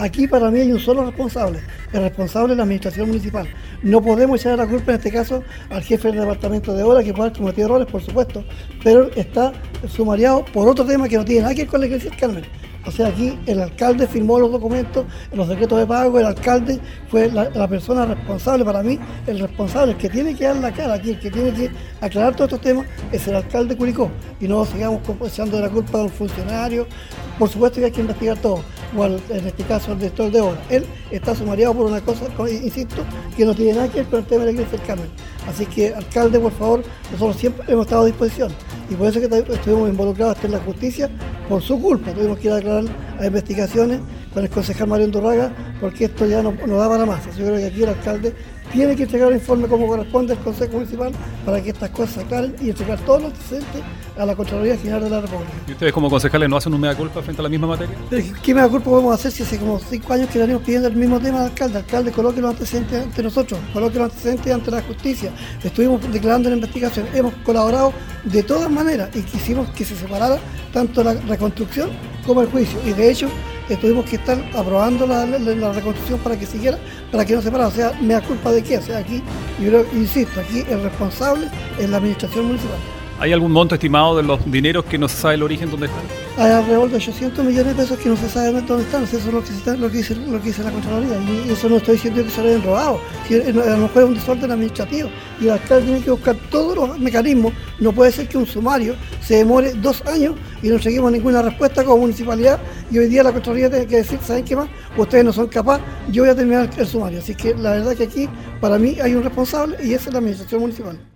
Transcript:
Aquí para mí hay un solo responsable, el responsable es la administración municipal. No podemos echar la culpa en este caso al jefe del departamento de obra, que puede haber cometido errores, por supuesto, pero está sumariado por otro tema que no tiene nada que ver con la iglesia del Carmen. O sea, aquí el alcalde firmó los documentos, los decretos de pago, el alcalde fue la persona responsable, para mí, el responsable, el que tiene que dar la cara aquí, el que tiene que aclarar todos estos temas, es el alcalde Curicó, y no sigamos echando la culpa a un funcionario. Por supuesto que hay que investigar todo, igual en este caso el director de obra. Él está sumariado por una cosa, insisto, que no tiene nada que ver con el tema de la iglesia del Carmen. Así que, alcalde, por favor, nosotros siempre hemos estado a disposición. Y por eso es que estuvimos involucrados hasta en la justicia, por su culpa. Tuvimos que ir a declarar a investigaciones con el concejal Mario Undurraga, porque esto ya no da para más. Yo creo que aquí el alcalde tiene que entregar el informe como corresponde al Consejo Municipal para que estas cosas se aclaren y entregar todos los antecedentes a la Contraloría General de la República. ¿Y ustedes como concejales no hacen un mea culpa frente a la misma materia? Pero, ¿qué mea culpa podemos hacer si hace como 5 años que le venimos pidiendo el mismo tema al alcalde? Alcalde, coloque los antecedentes ante nosotros, coloque los antecedentes ante la justicia. Estuvimos declarando la investigación, hemos colaborado de todas maneras y quisimos que se separara tanto la reconstrucción como el juicio. Y de hecho, tuvimos que estar aprobando la reconstrucción para que siguiera, para que no se parara. O sea, ¿mea culpa de qué? O sea, aquí, yo creo, insisto, aquí el responsable es la administración municipal. ¿Hay algún monto estimado de los dineros que no se sabe el origen dónde están? Hay alrededor de 800 millones de pesos que no se sabe dónde están. Eso es lo que dice la Contraloría. Y eso no estoy diciendo que se lo hayan robado. Si a lo mejor es un desorden administrativo. Y el alcalde tiene que buscar todos los mecanismos. No puede ser que un sumario se demore 2 años y no seguimos ninguna respuesta como municipalidad. Y hoy día la Contraloría tiene que decir, ¿saben qué más? Ustedes no son capaces, yo voy a terminar el sumario. Así que la verdad que aquí, para mí, hay un responsable y esa es la administración municipal.